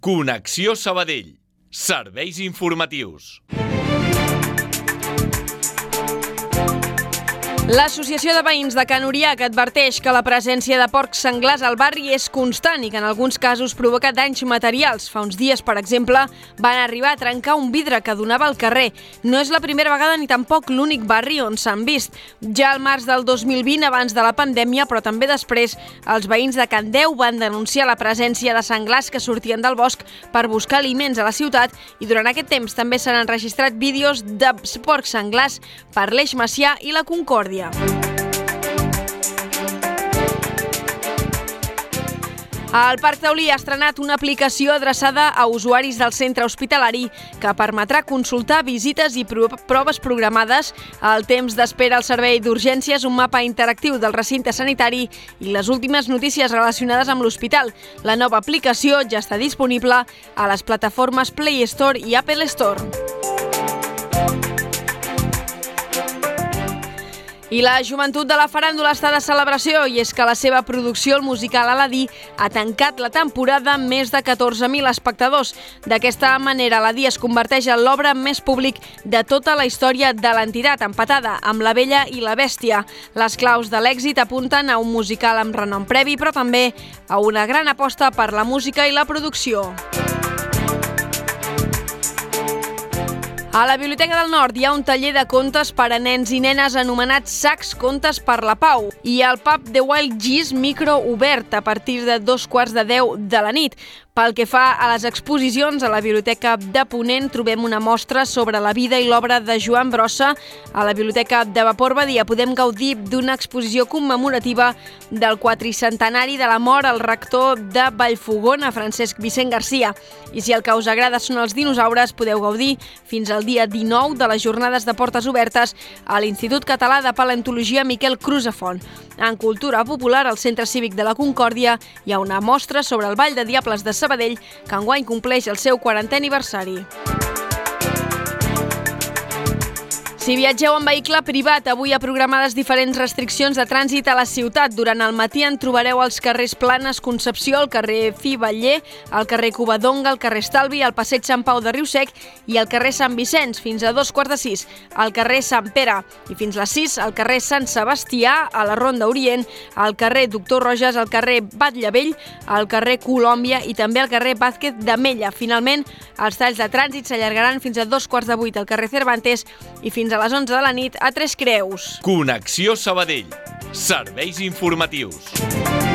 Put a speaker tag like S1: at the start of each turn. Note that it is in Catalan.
S1: Connexió Sabadell. Serveis informatius.
S2: L'Associació de Veïns de Can Oriac adverteix que la presència de porcs senglars al barri és constant i que en alguns casos provoca danys materials. Fa uns dies, per exemple, van arribar a trencar un vidre que donava al carrer. No és la primera vegada ni tampoc l'únic barri on s'han vist. Ja al març del 2020, abans de la pandèmia, però també després, els veïns de Can Deu van denunciar la presència de senglars que sortien del bosc per buscar aliments a la ciutat i durant aquest temps també s'han enregistrat vídeos de porcs senglars per l'Eix Macià i la Concòrdia. El Parc Taulí ha estrenat una aplicació adreçada a usuaris del centre hospitalari que permetrà consultar visites i proves programades, el temps d'espera al servei d'urgències, un mapa interactiu del recinte sanitari i les últimes notícies relacionades amb l'hospital. La nova aplicació ja està disponible a les plataformes Play Store i Apple Store. I la joventut de la faràndula està de celebració i és que la seva producció, el musical Aladí, ha tancat la temporada amb més de 14.000 espectadors. D'aquesta manera, Aladí es converteix en l'obra més públic de tota la història de l'entitat, empatada amb La Bella i la Bèstia. Les claus de l'èxit apunten a un musical amb renom previ, però també a una gran aposta per la música i la producció. A la Biblioteca del Nord hi ha un taller de contes per a nens i nenes anomenat Sacs Contes per la Pau i al pub The Wild Geese micro obert a partir de 9:45 de la nit. Pel que fa a les exposicions, a la Biblioteca de Ponent trobem una mostra sobre la vida i l'obra de Joan Brossa. A la Biblioteca de Vapor Badia podem gaudir d'una exposició commemorativa del 400ennari de la mort al rector de Vallfogona, Francesc Vicent Garcia. I si el que us agrada són els dinosaures, podeu gaudir fins al dia 19 de les jornades de portes obertes a l'Institut Català de Paleontologia Miquel Crusafont. En cultura popular, al Centre Cívic de la Concòrdia hi ha una mostra sobre el Ball de Diables de Sabadell, que enguany compleix el seu 40è aniversari. Si viatgeu en vehicle privat, avui hi ha programades diferents restriccions de trànsit a la ciutat. Durant el matí en trobareu als carrers Planes, Concepció, al carrer Fiveller, al carrer Covadonga, al carrer Estalvi, al passeig Sant Pau de Riusec i al carrer Sant Vicenç, fins a 5:45, al carrer Sant Pere i fins a les 6 al carrer Sant Sebastià, a la Ronda Orient, al carrer Doctor Roges, al carrer Batllevell, al carrer Colòmbia i també al carrer Vázquez de Mella. Finalment, els talls de trànsit s'allargaran fins a 7:15 al carrer Cervantes i fins a les 11 de la nit a Tres Creus.
S1: Connexió Sabadell. Serveis informatius.